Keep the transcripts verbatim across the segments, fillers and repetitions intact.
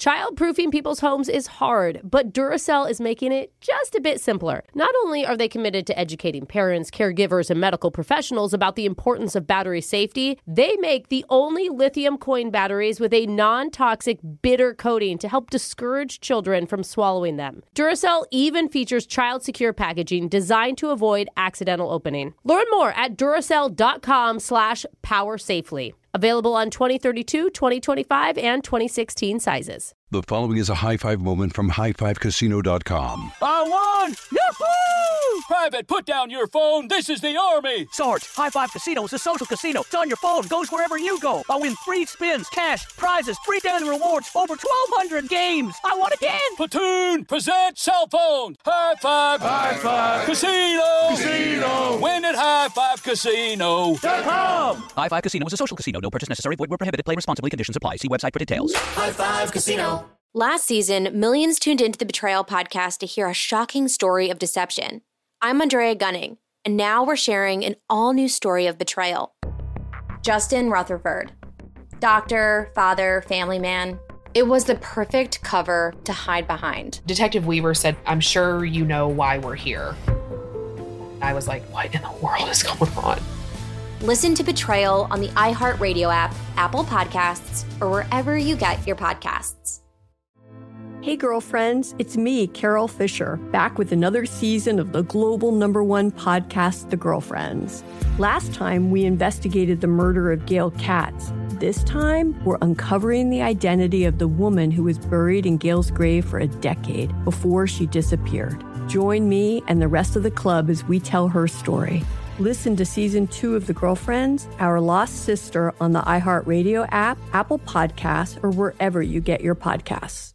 Childproofing people's homes is hard, but Duracell is making it just a bit simpler. Not only are they committed to educating parents, caregivers, and medical professionals about the importance of battery safety, they make the only lithium coin batteries with a non-toxic bitter coating to help discourage children from swallowing them. Duracell even features child-secure packaging designed to avoid accidental opening. Learn more at Duracell.com slash power safely. Available on twenty thirty-two, twenty twenty-five, and twenty sixteen sizes. The following is a high-five moment from high five casino dot com. I won! Yahoo! Private, put down your phone. This is the Army. Sarge, High Five Casino is a social casino. It's on your phone. Goes wherever you go. I win free spins, cash, prizes, free daily rewards, over twelve hundred games. I won again. Platoon, present cell phone. High Five. High Five. Casino. Casino. Win at high five casino dot com. High Five Casino is a social casino. No purchase necessary. Void where prohibited. Play responsibly. Conditions apply. See website for details. High Five Casino. Last season, millions tuned into the Betrayal podcast to hear a shocking story of deception. I'm Andrea Gunning, and now we're sharing an all-new story of betrayal. Justin Rutherford. Doctor, father, family man. It was the perfect cover to hide behind. Detective Weaver said, "I'm sure you know why we're here." I was like, what in the world is going on? Listen to Betrayal on the iHeartRadio app, Apple Podcasts, or wherever you get your podcasts. Hey girlfriends, it's me, Carol Fisher, back with another season of the global number one podcast, The Girlfriends. Last time, we investigated the murder of Gail Katz. This time, we're uncovering the identity of the woman who was buried in Gail's grave for a decade before she disappeared. Join me and the rest of the club as we tell her story. Listen to season two of The Girlfriends, Our Lost Sister on the iHeartRadio app, Apple Podcasts, or wherever you get your podcasts.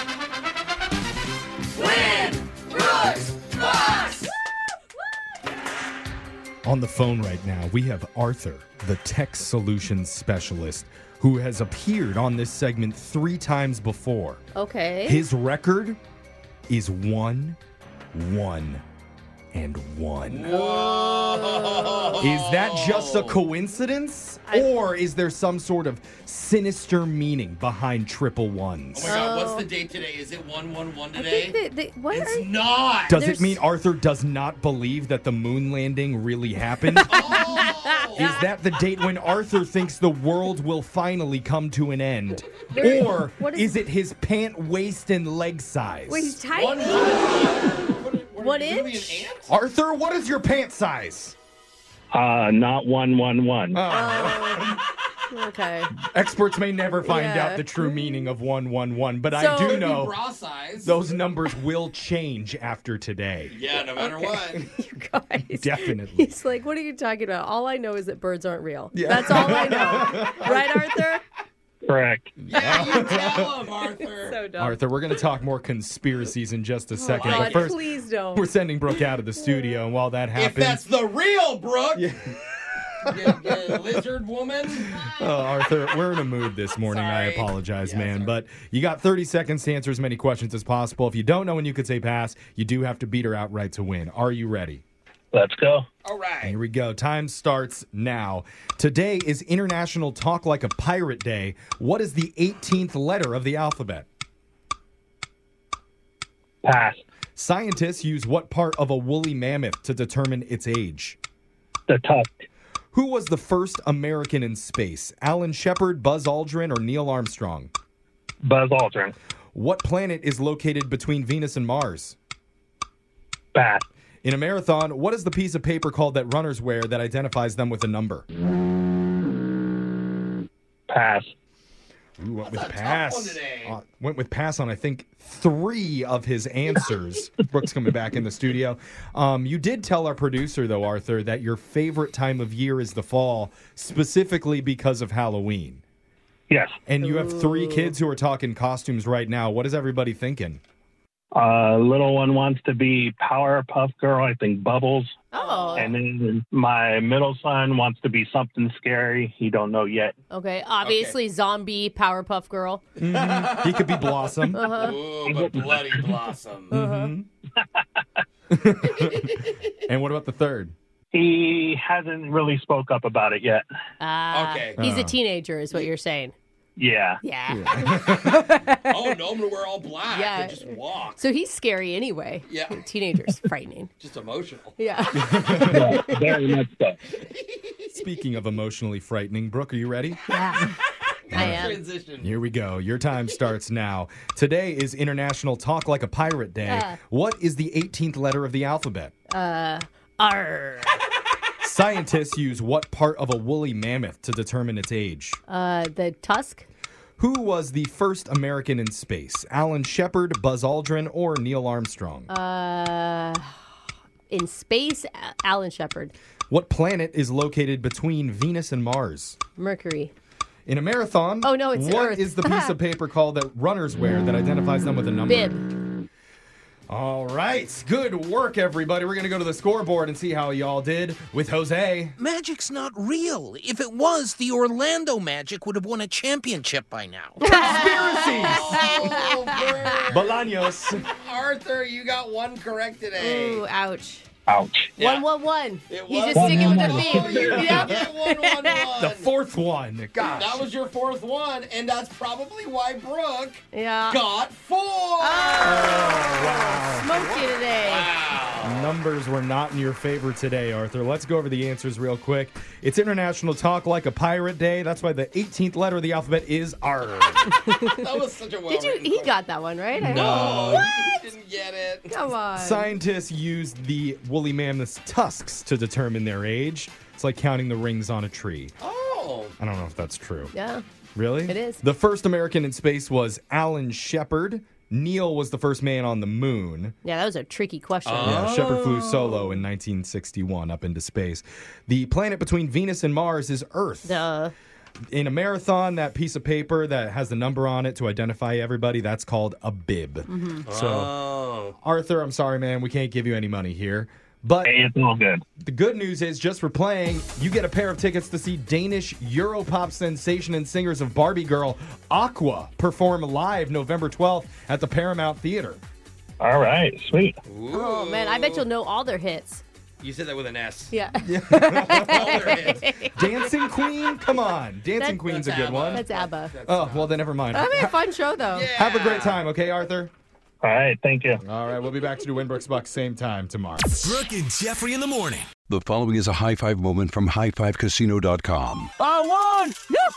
On the phone right now, we have Arthur, the tech solutions specialist, who has appeared on this segment three times before. Okay. His record is one, one, and one. Whoa. Is that just a coincidence? I... Or is there some sort of sinister meaning behind triple ones? Oh my God, what's the date today? Is it one one one today? I think that, that, what it's are... not. Does There's... it mean Arthur does not believe that the moon landing really happened? Oh. Is that the date when Arthur thinks the world will finally come to an end? Where, or is... is it his pant, waist, and leg size? Wait, he's tight. One, what, what, What inch? inch? An ant? Arthur, what is your pant size? Uh, not one one one. Um, okay. Experts may never find Yeah. out the true meaning of one one one, but So- I do Could be know bra size. those numbers will change after today. Yeah, no matter Okay. what. You guys. Definitely. He's like, what are you talking about? All I know is that birds aren't real. Yeah. That's all I know. Right, Arthur? Correct. Yeah, you tell him, Arthur. So dumb. Arthur, we're going to talk more conspiracies in just a second. God, but first, please don't. we're sending Brooke out of the studio, and while that If happens... that's the real Brooke, you, you lizard woman. Oh, Arthur, we're in a mood this morning. I Sorry. apologize, Yeah, man. sorry. But you got thirty seconds to answer as many questions as possible. If you don't know when you could say pass, you do have to beat her outright to win. Are you ready? Let's go. All right. Here we go. Time starts now. Today is International Talk Like a Pirate Day. What is the eighteenth letter of the alphabet? Pass. Scientists use what part of a woolly mammoth to determine its age? The tusk. Who was the first American in space? Alan Shepard, Buzz Aldrin, or Neil Armstrong? Buzz Aldrin. What planet is located between Venus and Mars? Pass. In a marathon, what is the piece of paper called that runners wear that identifies them with a number? Pass. Ooh, went with That's a tough pass. one today. Uh, went with pass on, I think, three of his answers. Brooke's coming back in the studio. Um, you did tell our producer, though, Arthur, that your favorite time of year is the fall, specifically because of Halloween. Yes. And you have three kids who are talking costumes right now. What is everybody thinking? Uh, little one wants to be Powerpuff Girl, I think Bubbles. Oh. And then my middle son wants to be something scary. He don't know yet. Okay. Obviously, zombie Powerpuff Girl. Mm-hmm. He could be Blossom. Uh-huh. Ooh, but bloody blossom. Uh-huh. And what about the third? He hasn't really spoke up about it yet. Ah, Okay. He's a Uh. teenager, is what you're saying. Yeah. Yeah. Oh, no, I'm going to wear all black Yeah. and just walk. So he's scary anyway. Yeah. Teenagers, frightening. Just emotional. Yeah. Yeah, very much so. Speaking of emotionally frightening, Brooke, are you ready? Yeah. I am. Transition. Here we go. Your time starts now. Today is International Talk Like a Pirate Day. Yeah. What is the eighteenth letter of the alphabet? Uh, R. Scientists use what part of a woolly mammoth to determine its age? Uh, the tusk. Who was the first American in space? Alan Shepard, Buzz Aldrin, or Neil Armstrong? Uh, in space, Alan Shepard. What planet is located between Venus and Mars? Mercury. In a marathon, Oh, no, it's what Earth. is the piece of paper called that runners wear that identifies them with a number? Bib. All right. Good work, everybody. We're going to go to the scoreboard and see how y'all did with Jose. Magic's not real. If it was, the Orlando Magic would have won a championship by now. Conspiracies! Oh, Bert. Bolaños. Arthur, you got one correct today. Ooh, ouch. Ouch. One, one, one. It He's was just sticking with the one, theme. one. You Yep. get one, one, one. The fourth one. Gosh. That was your fourth one, and that's probably why Brooke Yeah. got four. Oh, smoked you today. Wow. Numbers were not in your favor today, Arthur. Let's go over the answers real quick. It's International Talk Like a Pirate Day. That's why the eighteenth letter of the alphabet is R. That was such a well Did you? He got that one, right? I No, hope. you What? didn't get it. Come on. Scientists used the woolly mammoth's tusks to determine their age. It's like counting the rings on a tree. Oh. I don't know if that's true. Yeah. Really? It is. The first American in space was Alan Shepard. Neil was the first man on the moon. Yeah, that was a tricky question. Yeah, Shepard flew solo in nineteen sixty-one up into space. The planet between Venus and Mars is Earth. Duh. In a marathon, that piece of paper that has the number on it to identify everybody, that's called a bib. Mm-hmm. So, Oh. Arthur, I'm sorry, man. We can't give you any money here. But Hey, it's all good. the good news is, just for playing, you get a pair of tickets to see Danish Europop sensation and singers of Barbie Girl, Aqua, perform live November twelfth at the Paramount Theater. All right, sweet. Oh, man. I bet you'll know all their hits. You said that with an S. Yeah. All their hits. Dancing Queen? Come on. Dancing That's- Queen's a that's good ABBA. one. That's ABBA. Oh, well, then never mind. That'll be a fun show, though. Yeah. Have a great time, okay, Arthur? All right, thank you. All right, we'll be back to do Winbrook's Bucks same time tomorrow. Brooke and Jeffrey in the morning. The following is a high five moment from high five casino dot com. I won!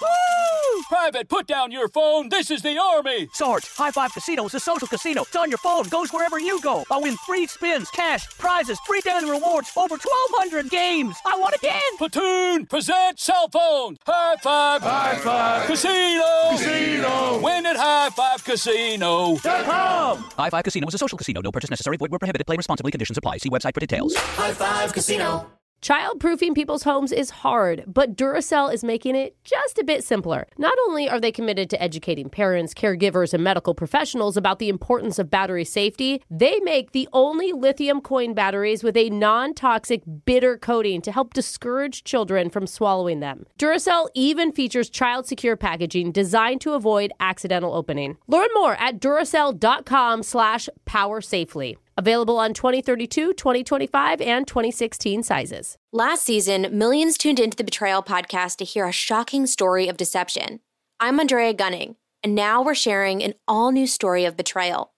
Yahoo! Private, put down your phone. This is the Army. Sarge, High Five Casino is a social casino. It's on your phone, goes wherever you go. I win free spins, cash, prizes, free daily rewards, over twelve hundred games. I won again! Platoon, present cell phone. High five. High five. Casino. Casino. Win at High Five Casino. Come! High Five Casino is a social casino. No purchase necessary. Void where prohibited. Play responsibly. Conditions apply. See website for details. High Five Casino. Childproofing people's homes is hard, but Duracell is making it just a bit simpler. Not only are they committed to educating parents, caregivers, and medical professionals about the importance of battery safety, they make the only lithium coin batteries with a non-toxic bitter coating to help discourage children from swallowing them. Duracell even features child-secure packaging designed to avoid accidental opening. Learn more at Duracell.com slash power safely. Available on twenty thirty-two, twenty twenty-five, and twenty sixteen sizes. Last season, millions tuned into the Betrayal podcast to hear a shocking story of deception. I'm Andrea Gunning, and now we're sharing an all-new story of betrayal.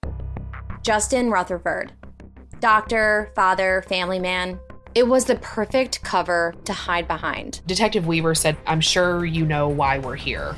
Justin Rutherford. Doctor, father, family man. It was the perfect cover to hide behind. Detective Weaver said, I'm sure you know why we're here.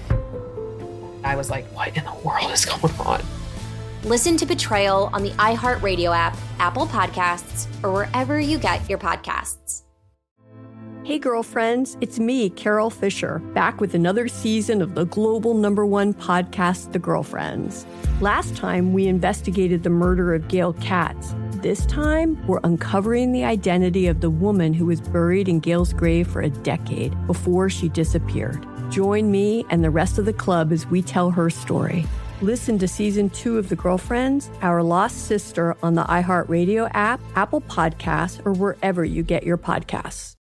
I was like, what in the world is going on? Listen to Betrayal on the iHeartRadio app, Apple Podcasts, or wherever you get your podcasts. Hey, girlfriends, it's me, Carol Fisher, back with another season of the global number one podcast, The Girlfriends. Last time, we investigated the murder of Gail Katz. This time, we're uncovering the identity of the woman who was buried in Gail's grave for a decade before she disappeared. Join me and the rest of the club as we tell her story. Listen to season two of The Girlfriends, Our Lost Sister on the iHeartRadio app, Apple Podcasts, or wherever you get your podcasts.